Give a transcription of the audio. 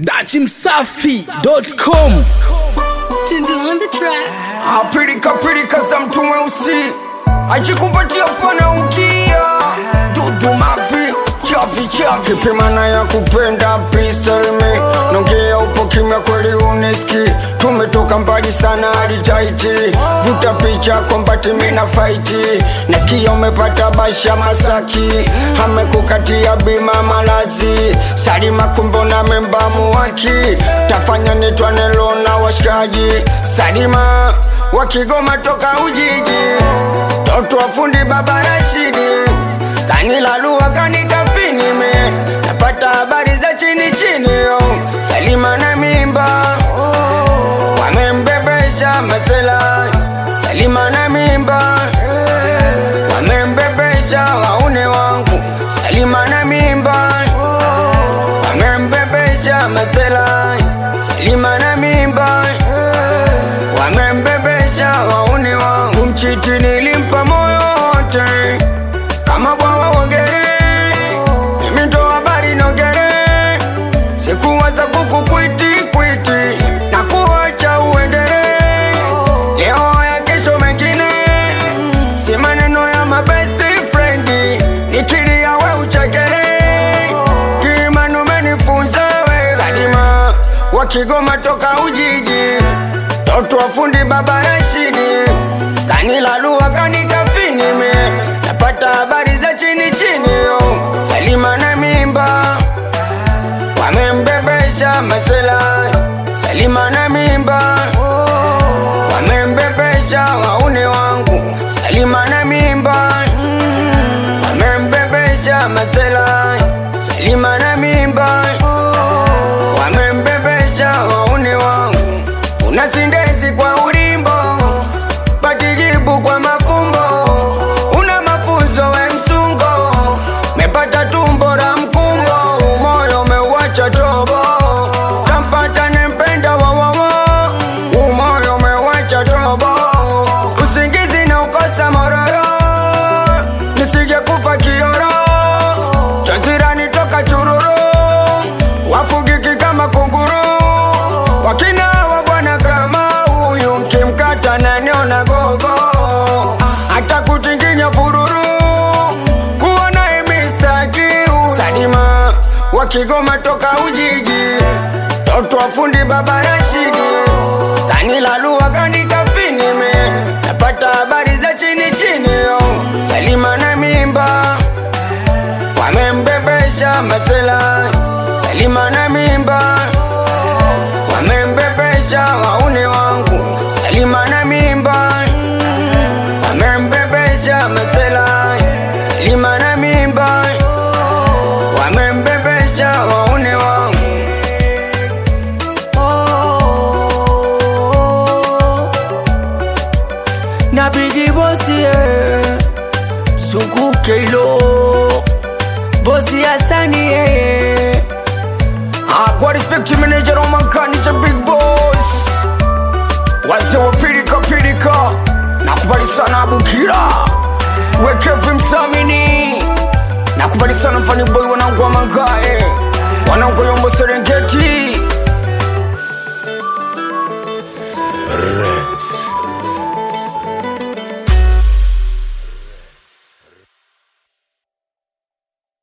dachimsafi.com. Tundu on the track. Apirika za mtu mweusi ajikupatia pana ukia dudu mafi chafi kipimana ya kupenda please tell me nongea upo kimya kweli uneski tumetoka mbali sana hadi taiti vuta picha kombati mina fighti nasikia umepata basha Masaki amekukatia bima malazi Salima kumbona memba muwaki tafanya nitwane lona washikaji Salima wakigoma toka Ujiji toto wafundi baba Rashidi kanilalua kanikafini me napata habari za chini yo Salima na mimba wamembebesha masela Salima na mimba wamembebesha waune wangu Salima na mimba wamembebesha masela Salima na mimba wamembebesha waune wangu mchiti nilimpa moyo wote kama bwawa wogere mimi ndo habari nogere sikuwaza kukukwiti na kuacha uendere leo ya kesho mengine si maneno ya my best friend nikiri yawe uchekere kimanu menifunza we Salima wakigoma toka Ujiji toto wafundi baba Rashidi kanilalua kanikafini me napata habari za chini yo Salima na mimba wamembebesha masela Salima na mimba wamembebesha waune wangu Salima na mimba wamembebesha masela Salima na mimba wamembebesha waune wangu unasindezi kwa urimbo patijibu kwa mafumbo una mafunzo we msungo mepata tumbo la mkungo umoyo umeuacha tobo tampata nempenda wawawa umoyo umeuacha tobo usingizi na ukosa mororo nisije kufa kioro chazirani toka chururu wafugiki kama kunguru wakina wa bwana kama huyu mkimkata naniona gogo hata kutinginya fururu kuona imistaki Salima wakigoma toka Ujiji toto wafundi baba Rashidi kanilalua kanikafini me napata habari za chini yo Salima na mimba wamembebesha masela Salima na mimba wamembebesha waune wangu Salima na mimba wamembebesha masela Salima na mimba wamembebesha waune wangu na bigi bosi Suku Keilo bosi Asani kwa respect to manager on my car is a big boss wase wa pirika nakubali sana Bukira weke vimsamini nakubali sana mfani boy wanangu wa mangae wanangu yombo Serengeti